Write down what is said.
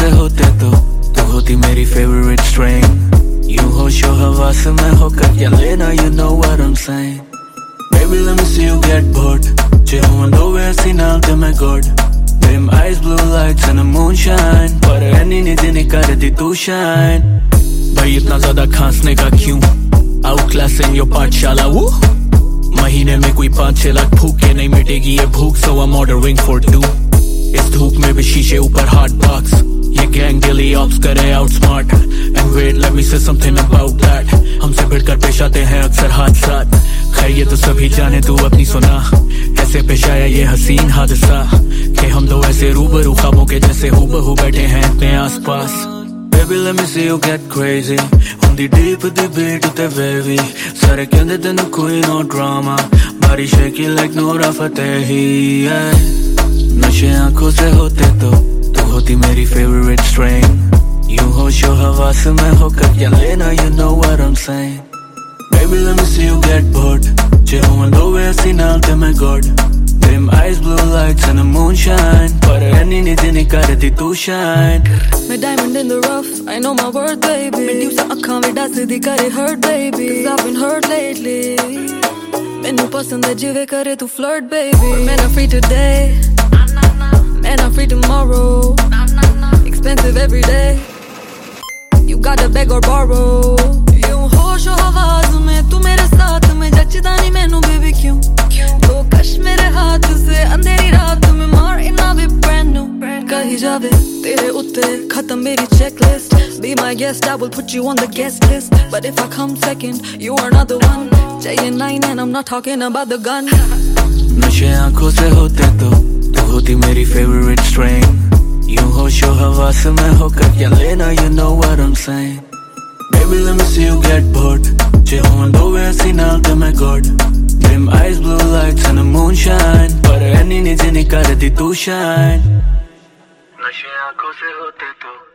से होते तो तू होती मेरी फेवरेट स्ट्रेन। यूं होशो हवास में होकर क्या लेना, you know what I'm saying. Baby let me see you get bored. Cherrando ऐसी नाल ते मैं god. Dim eyes blue lights and the moonshine. पर ऐनी नींद नहीं कर दी तू shine. भाई इतना ज्यादा खांसने का क्यों? Outclassing your पाठशाला वो महीने में कोई 5-6 लाख फूके नहीं मिटेगी ये भूख, so I'm ordering for 2. इस धूप में भी शीशे ऊपर hot box. ये गैंग डेली ऑप्स करे outsmart. And wait let me say something about that. हमसे भिड़कर पेश आते हैं अक्सर हादसात. खैर ये तो सभी जाने, तू अपनी सुना कैसे पेश आया ये हसीन हादसा कि हम दो ऐसे रूबरू ख्वाबों के जैसे हूबहू बैठे हैं अपने आसपास. Baby let me see you get crazy. Hundi deep the beat te wavy. Sare kende tenu koi no drama. Body shaky like Nora Fatehi. Nashe aankhon se hote to tu hoti meri favorite strain. यूं होशो हवास में होकर क्या लेना, you know what I'm saying. Baby let me see you get bored. Cherrando ऐसी नाल ते मैं god. Dim eyes blue lights and the moonshine. पर ऐनी नींद नहीं कर दी तू shine. मैं diamond in the rough, I know my worth baby. मैं न्यूज़ आँखां में डांस दी करे hurt baby. Cause I've been hurt lately. मैनू पसंद है जिवे करे तू flirt baby. मैं ना free today, मैं ना free tomorrow. Expensive every day, you gotta beg or borrow. यूं होश और हवास में तू मेरे साथ में जचदा नहीं मैनू baby क्यों? तो कश मेरे हाथ से अंधेरी रात में मार इना भी brand new. कही जावे तेरे उत्ते खत्म मेरी checklist. Be my guest, I will put you on the guest list. But if I come second, you are not the one. चाहिए 9 and I'm not talking about the gun. नशे आँखों से होते तो तू होती मेरी favorite strain. यूं होशो हवास में होकर क्या लेना, you know what I'm saying. Baby let me see you get bored. Cherrando ऐसी नाल ते मैं god. Dim eyes blue lights and the moonshine. पर ऐनी नींद नहीं कर दी तू shine. नशे आँखों से होते तो